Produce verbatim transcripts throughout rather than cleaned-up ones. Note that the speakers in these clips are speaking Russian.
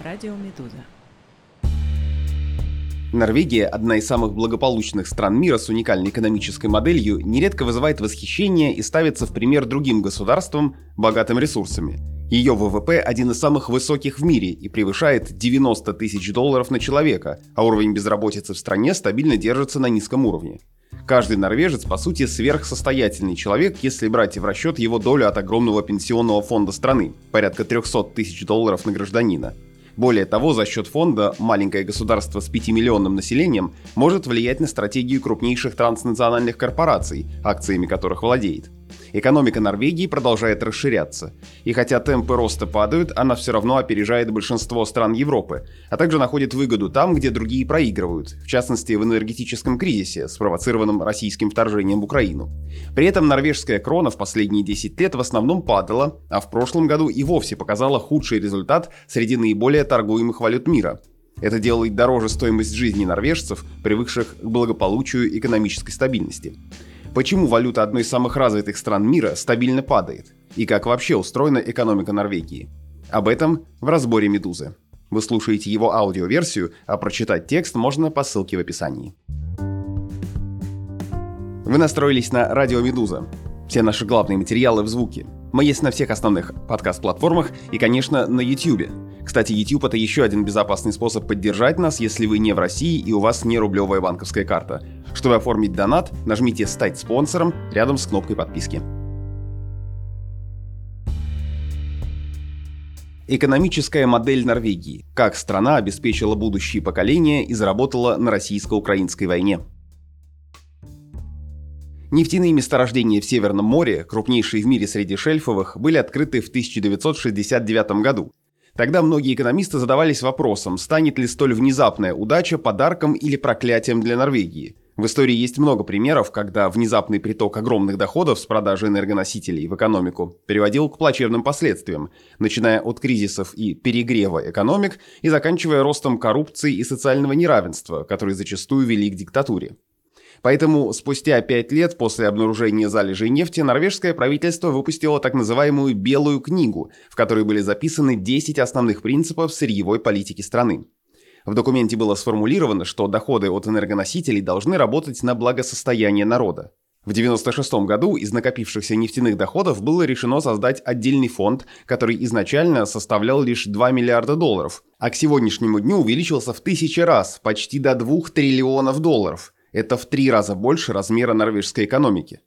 Радио Медуза. Норвегия, одна из самых благополучных стран мира с уникальной экономической моделью, нередко вызывает восхищение и ставится в пример другим государствам, богатым ресурсами. Ее ВВП один из самых высоких в мире и превышает девяносто тысяч долларов на человека, а уровень безработицы в стране стабильно держится на низком уровне. Каждый норвежец, по сути, сверхсостоятельный человек, если брать в расчет его долю от огромного пенсионного фонда страны – порядка триста тысяч долларов на гражданина. Более того, за счет фонда маленькое государство с пятимиллионным населением может влиять на стратегию крупнейших транснациональных корпораций, акциями которых владеет. Экономика Норвегии продолжает расширяться. И хотя темпы роста падают, она все равно опережает большинство стран Европы, а также находит выгоду там, где другие проигрывают, в частности в энергетическом кризисе, спровоцированном российским вторжением в Украину. При этом норвежская крона в последние десять лет в основном падала, а в прошлом году и вовсе показала худший результат среди наиболее торгуемых валют мира. Это делает дороже стоимость жизни норвежцев, привыкших к благополучию и экономической стабильности. Почему валюта одной из самых развитых стран мира стабильно падает? И как вообще устроена экономика Норвегии? Об этом в разборе «Медузы». Вы слушаете его аудиоверсию, а прочитать текст можно по ссылке в описании. Вы настроились на радио «Медуза». Все наши главные материалы в звуке. Мы есть на всех основных подкаст-платформах и, конечно, на YouTube. Кстати, YouTube — это еще один безопасный способ поддержать нас, если вы не в России и у вас не рублевая банковская карта. Чтобы оформить донат, нажмите «Стать спонсором» рядом с кнопкой подписки. Экономическая модель Норвегии. Как страна обеспечила будущие поколения и заработала на российско-украинской войне. Нефтяные месторождения в Северном море, крупнейшие в мире среди шельфовых, были открыты в тысяча девятьсот шестьдесят девятом году. Тогда многие экономисты задавались вопросом, станет ли столь внезапная удача подарком или проклятием для Норвегии. В истории есть много примеров, когда внезапный приток огромных доходов с продажи энергоносителей в экономику приводил к плачевным последствиям, начиная от кризисов и перегрева экономик и заканчивая ростом коррупции и социального неравенства, которые зачастую вели к диктатуре. Поэтому спустя пять лет после обнаружения залежей нефти норвежское правительство выпустило так называемую «Белую книгу», в которой были записаны десять основных принципов сырьевой политики страны. В документе было сформулировано, что доходы от энергоносителей должны работать на благосостояние народа. В девяносто шестом году из накопившихся нефтяных доходов было решено создать отдельный фонд, который изначально составлял лишь два миллиарда долларов, а к сегодняшнему дню увеличился в тысячи раз, почти до двух триллионов долларов. Это в три раза больше размера норвежской экономики.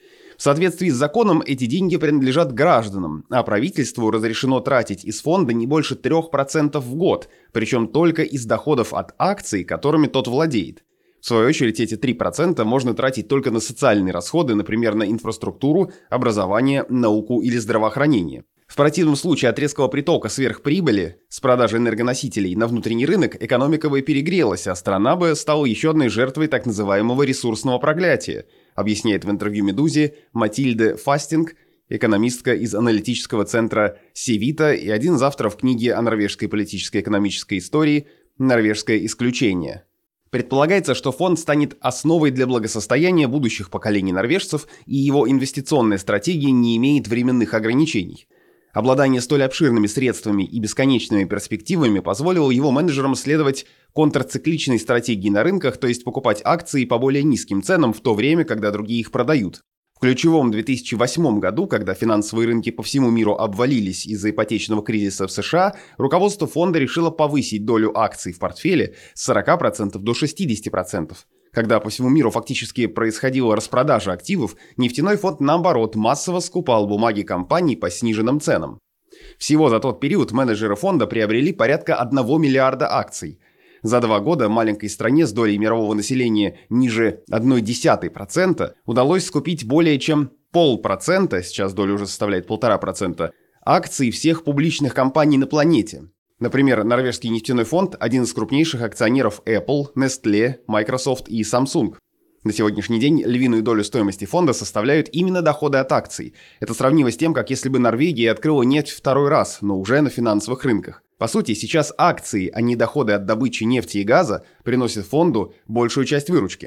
В соответствии с законом эти деньги принадлежат гражданам, а правительству разрешено тратить из фонда не больше трех процентов в год, причем только из доходов от акций, которыми тот владеет. В свою очередь, эти три процента можно тратить только на социальные расходы, например, на инфраструктуру, образование, науку или здравоохранение. В противном случае от резкого притока сверхприбыли с продажи энергоносителей на внутренний рынок экономика бы перегрелась, а страна бы стала еще одной жертвой так называемого ресурсного проклятия, объясняет в интервью «Медузе» Матильде Фастинг, экономистка из аналитического центра Севита и один из авторов книги о норвежской политической и экономической истории «Норвежское исключение». Предполагается, что фонд станет основой для благосостояния будущих поколений норвежцев, и его инвестиционная стратегия не имеет временных ограничений. Обладание столь обширными средствами и бесконечными перспективами позволило его менеджерам следовать контрцикличной стратегии на рынках, то есть покупать акции по более низким ценам в то время, когда другие их продают. В ключевом две тысячи восьмом году, когда финансовые рынки по всему миру обвалились из-за ипотечного кризиса в США, руководство фонда решило повысить долю акций в портфеле с сорока процентов до шестидесяти процентов. Когда по всему миру фактически происходила распродажа активов, нефтяной фонд, наоборот, массово скупал бумаги компаний по сниженным ценам. Всего за тот период менеджеры фонда приобрели порядка одного миллиарда акций. За два года маленькой стране с долей мирового населения ниже ноль целых одна десятая процента удалось скупить более чем полпроцента, сейчас доля уже составляет полтора процента, акций всех публичных компаний на планете. Например, норвежский нефтяной фонд – один из крупнейших акционеров Apple, Nestle, Microsoft и Samsung. На сегодняшний день львиную долю стоимости фонда составляют именно доходы от акций. Это сравнимо с тем, как если бы Норвегия открыла нефть второй раз, но уже на финансовых рынках. По сути, сейчас акции, а не доходы от добычи нефти и газа, приносят фонду большую часть выручки.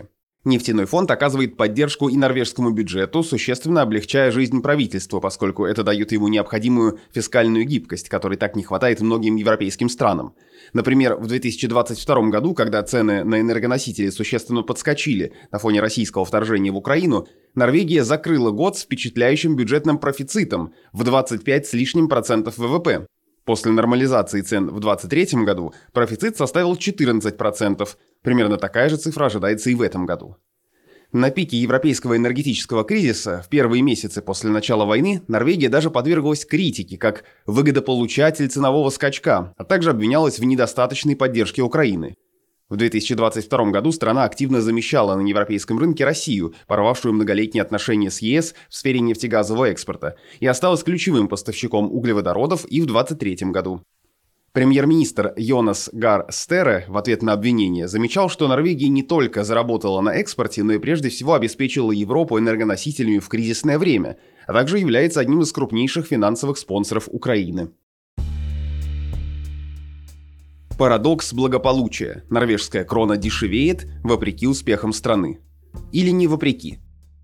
Нефтяной фонд оказывает поддержку и норвежскому бюджету, существенно облегчая жизнь правительства, поскольку это дает ему необходимую фискальную гибкость, которой так не хватает многим европейским странам. Например, в две тысячи двадцать втором году, когда цены на энергоносители существенно подскочили на фоне российского вторжения в Украину, Норвегия закрыла год с впечатляющим бюджетным профицитом в двадцать пять с лишним процентов ВВП. После нормализации цен в две тысячи двадцать третьем году профицит составил четырнадцать процентов. Примерно такая же цифра ожидается и в этом году. На пике европейского энергетического кризиса в первые месяцы после начала войны Норвегия даже подверглась критике как выгодополучатель ценового скачка, а также обвинялась в недостаточной поддержке Украины. В две тысячи двадцать втором году страна активно замещала на европейском рынке Россию, порвавшую многолетние отношения с ЕС в сфере нефтегазового экспорта, и осталась ключевым поставщиком углеводородов и в две тысячи двадцать третьем году. Премьер-министр Йонас Гар Стере в ответ на обвинение замечал, что Норвегия не только заработала на экспорте, но и прежде всего обеспечила Европу энергоносителями в кризисное время, а также является одним из крупнейших финансовых спонсоров Украины. Парадокс благополучия. Норвежская крона дешевеет вопреки успехам страны. Или не вопреки.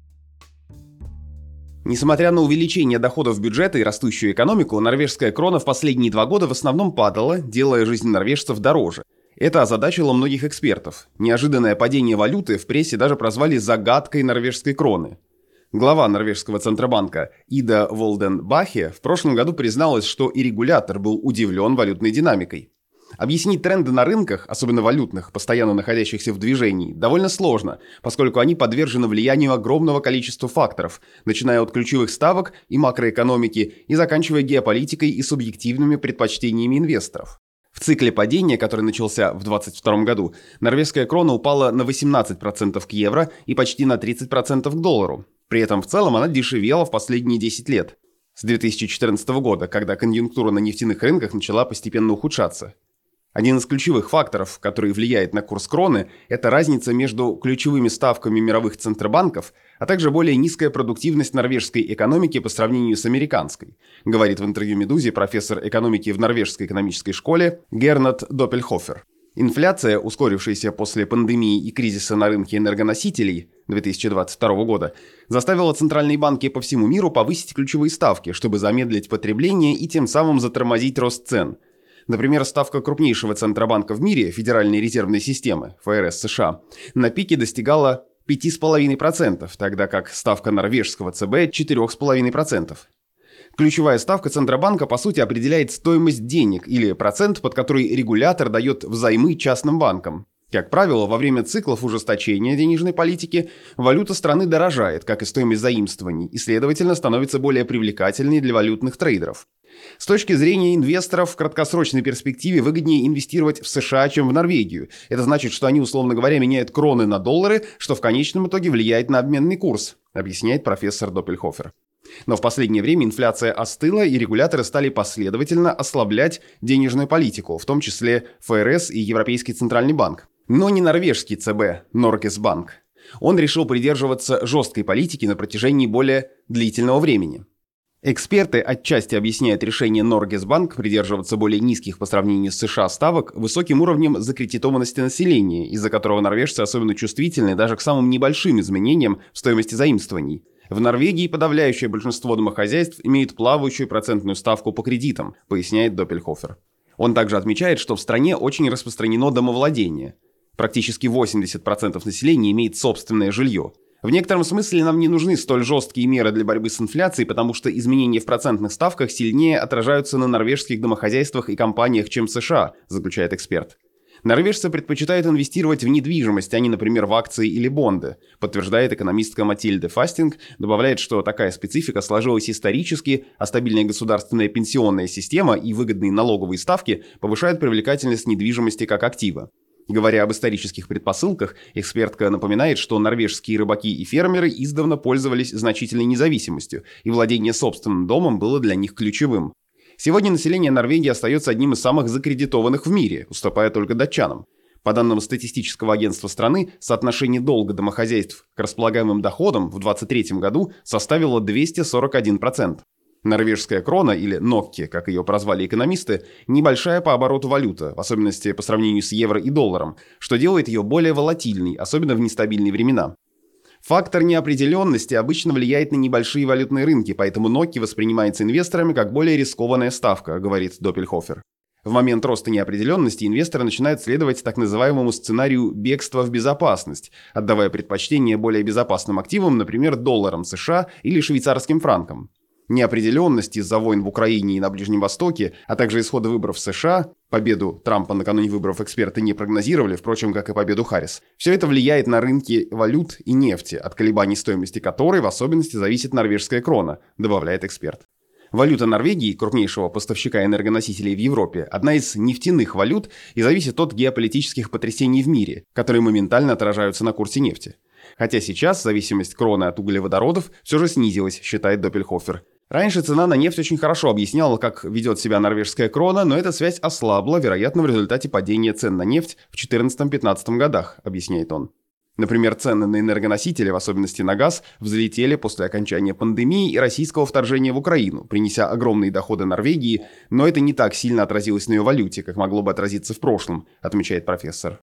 Несмотря на увеличение доходов бюджета и растущую экономику, норвежская крона в последние два года в основном падала, делая жизнь норвежцев дороже. Это озадачило многих экспертов. Неожиданное падение валюты в прессе даже прозвали «загадкой норвежской кроны». Глава норвежского центробанка Ида Волден Бахе в прошлом году призналась, что и регулятор был удивлен валютной динамикой. Объяснить тренды на рынках, особенно валютных, постоянно находящихся в движении, довольно сложно, поскольку они подвержены влиянию огромного количества факторов, начиная от ключевых ставок и макроэкономики и заканчивая геополитикой и субъективными предпочтениями инвесторов. В цикле падения, который начался в две тысячи двадцать втором году, норвежская крона упала на восемнадцать процентов к евро и почти на тридцать процентов к доллару. При этом в целом она дешевела в последние десять лет, с две тысячи четырнадцатого года, когда конъюнктура на нефтяных рынках начала постепенно ухудшаться. Один из ключевых факторов, который влияет на курс кроны, это разница между ключевыми ставками мировых центробанков, а также более низкая продуктивность норвежской экономики по сравнению с американской, говорит в интервью «Медузе» профессор экономики в Норвежской экономической школе Гернат Доппельхофер. Инфляция, ускорившаяся после пандемии и кризиса на рынке энергоносителей две тысячи двадцать второго года, заставила центральные банки по всему миру повысить ключевые ставки, чтобы замедлить потребление и тем самым затормозить рост цен. Например, ставка крупнейшего центробанка в мире, Федеральной резервной системы, эф эр эс США, на пике достигала пять целых пять десятых процента, тогда как ставка норвежского цэ бэ – четыре целых пять десятых процента. Ключевая ставка Центробанка, по сути, определяет стоимость денег или процент, под который регулятор дает взаймы частным банкам. Как правило, во время циклов ужесточения денежной политики валюта страны дорожает, как и стоимость заимствований, и, следовательно, становится более привлекательной для валютных трейдеров. С точки зрения инвесторов, в краткосрочной перспективе выгоднее инвестировать в США, чем в Норвегию. Это значит, что они, условно говоря, меняют кроны на доллары, что в конечном итоге влияет на обменный курс, объясняет профессор Доппельхофер. Но в последнее время инфляция остыла, и регуляторы стали последовательно ослаблять денежную политику, в том числе эф эр эс и Европейский центральный банк. Но не норвежский цэ бэ, Norges Bank. Он решил придерживаться жесткой политики на протяжении более длительного времени. Эксперты отчасти объясняют решение Norges Bank придерживаться более низких по сравнению с США ставок высоким уровнем закредитованности населения, из-за которого норвежцы особенно чувствительны даже к самым небольшим изменениям в стоимости заимствований. В Норвегии подавляющее большинство домохозяйств имеют плавающую процентную ставку по кредитам, поясняет Доппельхофер. Он также отмечает, что в стране очень распространено домовладение. Практически восемьдесят процентов населения имеет собственное жилье. В некотором смысле нам не нужны столь жесткие меры для борьбы с инфляцией, потому что изменения в процентных ставках сильнее отражаются на норвежских домохозяйствах и компаниях, чем в США, заключает эксперт. Норвежцы предпочитают инвестировать в недвижимость, а не, например, в акции или бонды, подтверждает экономистка Матильда Фастинг, добавляет, что такая специфика сложилась исторически, а стабильная государственная пенсионная система и выгодные налоговые ставки повышают привлекательность недвижимости как актива. Говоря об исторических предпосылках, экспертка напоминает, что норвежские рыбаки и фермеры издавна пользовались значительной независимостью, и владение собственным домом было для них ключевым. Сегодня население Норвегии остается одним из самых закредитованных в мире, уступая только датчанам. По данным статистического агентства страны, соотношение долга домохозяйств к располагаемым доходам в две тысячи двадцать третьем году составило двести сорок один процент. Норвежская крона, или нокки, как ее прозвали экономисты, небольшая по обороту валюта, в особенности по сравнению с евро и долларом, что делает ее более волатильной, особенно в нестабильные времена. Фактор неопределенности обычно влияет на небольшие валютные рынки, поэтому нокки воспринимается инвесторами как более рискованная ставка, говорит Доппельхофер. В момент роста неопределенности инвесторы начинают следовать так называемому сценарию бегства в безопасность, отдавая предпочтение более безопасным активам, например, долларам США или швейцарским франкам. Неопределенность из-за войн в Украине и на Ближнем Востоке, а также исхода выборов в США, победу Трампа накануне выборов эксперты не прогнозировали, впрочем, как и победу Харрис, все это влияет на рынки валют и нефти, от колебаний стоимости которой в особенности зависит норвежская крона, добавляет эксперт. Валюта Норвегии, крупнейшего поставщика энергоносителей в Европе, одна из нефтяных валют и зависит от геополитических потрясений в мире, которые моментально отражаются на курсе нефти. Хотя сейчас зависимость кроны от углеводородов все же снизилась, считает Доппельхофер. Раньше цена на нефть очень хорошо объясняла, как ведет себя норвежская крона, но эта связь ослабла, вероятно, в результате падения цен на нефть в четырнадцатом-пятнадцатом годах, объясняет он. Например, цены на энергоносители, в особенности на газ, взлетели после окончания пандемии и российского вторжения в Украину, принеся огромные доходы Норвегии, но это не так сильно отразилось на ее валюте, как могло бы отразиться в прошлом, отмечает профессор.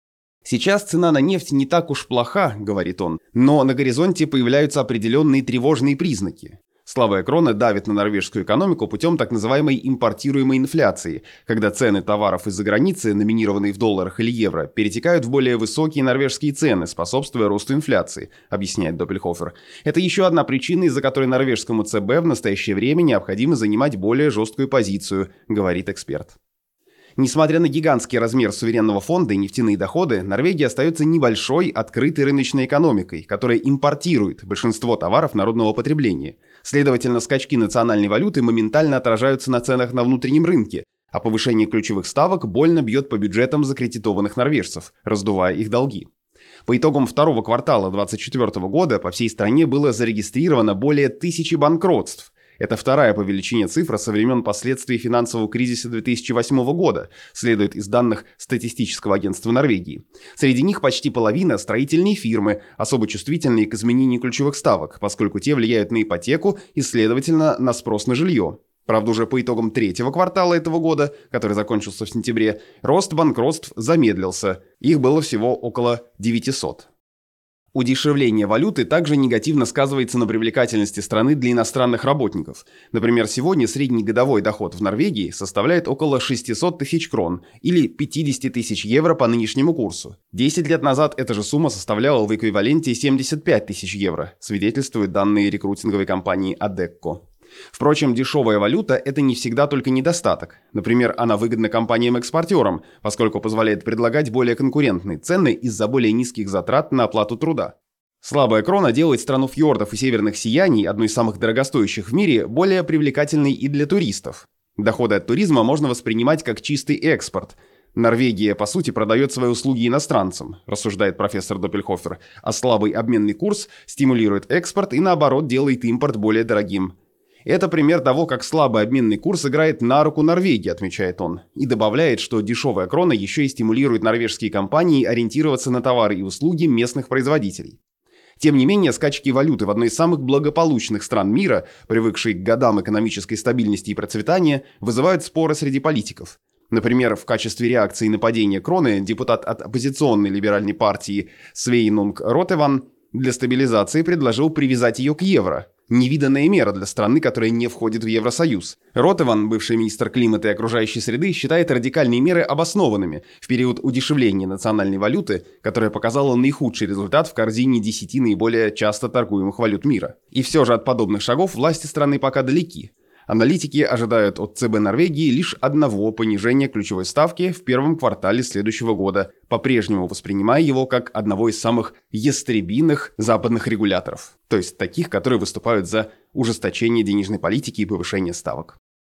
Сейчас цена на нефть не так уж плоха, говорит он, но на горизонте появляются определенные тревожные признаки. Слабая крона давит на норвежскую экономику путем так называемой импортируемой инфляции, когда цены товаров из-за границы, номинированные в долларах или евро, перетекают в более высокие норвежские цены, способствуя росту инфляции, объясняет Доппельхофер. Это еще одна причина, из-за которой норвежскому ЦБ в настоящее время необходимо занимать более жесткую позицию, говорит эксперт. Несмотря на гигантский размер суверенного фонда и нефтяные доходы, Норвегия остается небольшой, открытой рыночной экономикой, которая импортирует большинство товаров народного потребления. Следовательно, скачки национальной валюты моментально отражаются на ценах на внутреннем рынке, а повышение ключевых ставок больно бьет по бюджетам закредитованных норвежцев, раздувая их долги. По итогам второго квартала две тысячи двадцать четвёртого года по всей стране было зарегистрировано более тысячи банкротств. Это вторая по величине цифра со времен последствий финансового кризиса две тысячи восьмого года, следует из данных Статистического агентства Норвегии. Среди них почти половина – строительные фирмы, особо чувствительные к изменению ключевых ставок, поскольку те влияют на ипотеку и, следовательно, на спрос на жилье. Правда, уже по итогам третьего квартала этого года, который закончился в сентябре, рост банкротств замедлился. Их было всего около девятисот. Удешевление валюты также негативно сказывается на привлекательности страны для иностранных работников. Например, сегодня средний годовой доход в Норвегии составляет около шестьсот тысяч крон или пятьдесят тысяч евро по нынешнему курсу. десять лет назад эта же сумма составляла в эквиваленте семьдесят пять тысяч евро, свидетельствуют данные рекрутинговой компании Adecco. Впрочем, дешевая валюта – это не всегда только недостаток. Например, она выгодна компаниям-экспортерам, поскольку позволяет предлагать более конкурентные цены из-за более низких затрат на оплату труда. Слабая крона делает страну фьордов и северных сияний, одной из самых дорогостоящих в мире, более привлекательной и для туристов. Доходы от туризма можно воспринимать как чистый экспорт. Норвегия, по сути, продает свои услуги иностранцам, рассуждает профессор Доппельхофер, а слабый обменный курс стимулирует экспорт и, наоборот, делает импорт более дорогим. Это пример того, как слабый обменный курс играет на руку Норвегии, отмечает он, и добавляет, что дешевая крона еще и стимулирует норвежские компании ориентироваться на товары и услуги местных производителей. Тем не менее, скачки валюты в одной из самых благополучных стран мира, привыкшей к годам экономической стабильности и процветания, вызывают споры среди политиков. Например, в качестве реакции на падение кроны депутат от оппозиционной либеральной партии Свейнунг Ротеван для стабилизации предложил привязать ее к евро. Невиданная мера для страны, которая не входит в Евросоюз. Ротеван, бывший министр климата и окружающей среды, считает радикальные меры обоснованными в период удешевления национальной валюты, которая показала наихудший результат в корзине десяти наиболее часто торгуемых валют мира. И все же от подобных шагов власти страны пока далеки. Аналитики ожидают от ЦБ Норвегии лишь одного понижения ключевой ставки в первом квартале следующего года, по-прежнему воспринимая его как одного из самых ястребиных западных регуляторов, то есть таких, которые выступают за ужесточение денежной политики и повышение ставок.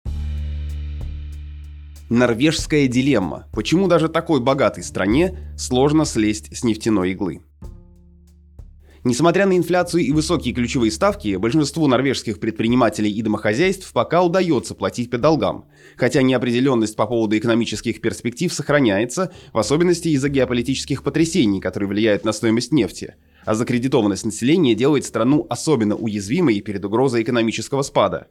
Норвежская дилемма. Почему даже такой богатой стране сложно слезть с нефтяной иглы? Несмотря на инфляцию и высокие ключевые ставки, большинству норвежских предпринимателей и домохозяйств пока удается платить по долгам, хотя неопределенность по поводу экономических перспектив сохраняется, в особенности из-за геополитических потрясений, которые влияют на стоимость нефти. А закредитованность населения делает страну особенно уязвимой перед угрозой экономического спада.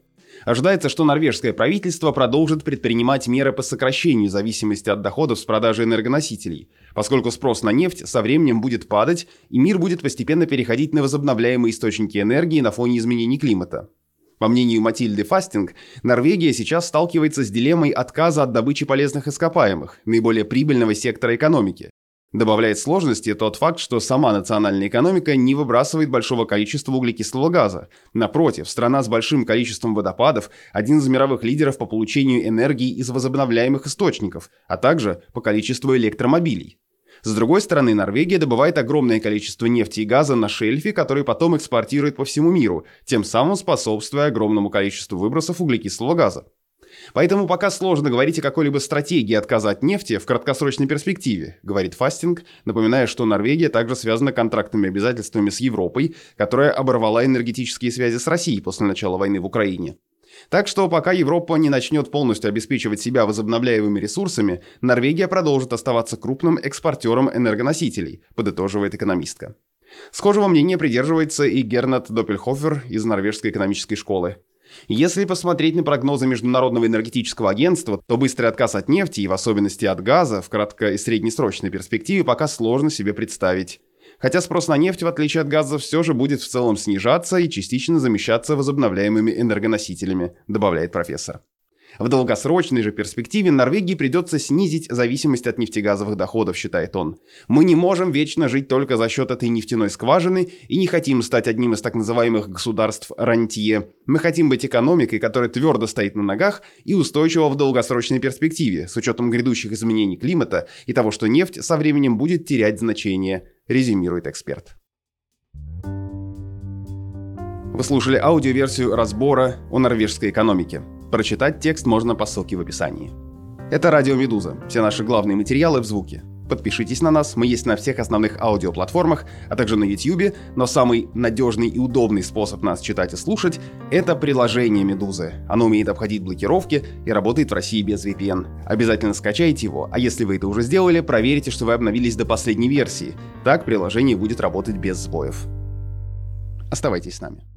Ожидается, что норвежское правительство продолжит предпринимать меры по сокращению зависимости от доходов с продажи энергоносителей, поскольку спрос на нефть со временем будет падать, и мир будет постепенно переходить на возобновляемые источники энергии на фоне изменений климата. По мнению Матильды Фастинг, Норвегия сейчас сталкивается с дилеммой отказа от добычи полезных ископаемых, наиболее прибыльного сектора экономики. Добавляет сложности тот факт, что сама национальная экономика не выбрасывает большого количества углекислого газа. Напротив, страна с большим количеством водопадов – один из мировых лидеров по получению энергии из возобновляемых источников, а также по количеству электромобилей. С другой стороны, Норвегия добывает огромное количество нефти и газа на шельфе, который потом экспортирует по всему миру, тем самым способствуя огромному количеству выбросов углекислого газа. Поэтому пока сложно говорить о какой-либо стратегии отказа от нефти в краткосрочной перспективе, говорит Фастинг, напоминая, что Норвегия также связана контрактными обязательствами с Европой, которая оборвала энергетические связи с Россией после начала войны в Украине. Так что пока Европа не начнет полностью обеспечивать себя возобновляемыми ресурсами, Норвегия продолжит оставаться крупным экспортером энергоносителей, подытоживает экономистка. Схожего мнения придерживается и Гернат Доппельхофер из Норвежской экономической школы. Если посмотреть на прогнозы Международного энергетического агентства, то быстрый отказ от нефти, и в особенности от газа, в кратко- и среднесрочной перспективе пока сложно себе представить. Хотя спрос на нефть, в отличие от газа, все же будет в целом снижаться и частично замещаться возобновляемыми энергоносителями, добавляет профессор. В долгосрочной же перспективе Норвегии придется снизить зависимость от нефтегазовых доходов, считает он. Мы не можем вечно жить только за счет этой нефтяной скважины и не хотим стать одним из так называемых государств рантье. Мы хотим быть экономикой, которая твердо стоит на ногах и устойчива в долгосрочной перспективе, с учетом грядущих изменений климата и того, что нефть со временем будет терять значение, резюмирует эксперт. Вы слушали аудиоверсию разбора о норвежской экономике. Прочитать текст можно по ссылке в описании. Это Радио Медуза. Все наши главные материалы в звуке. Подпишитесь на нас, мы есть на всех основных аудиоплатформах, а также на YouTube, но самый надежный и удобный способ нас читать и слушать – это приложение Медузы. Оно умеет обходить блокировки и работает в России без ви пи эн. Обязательно скачайте его, а если вы это уже сделали, проверьте, что вы обновились до последней версии. Так приложение будет работать без сбоев. Оставайтесь с нами.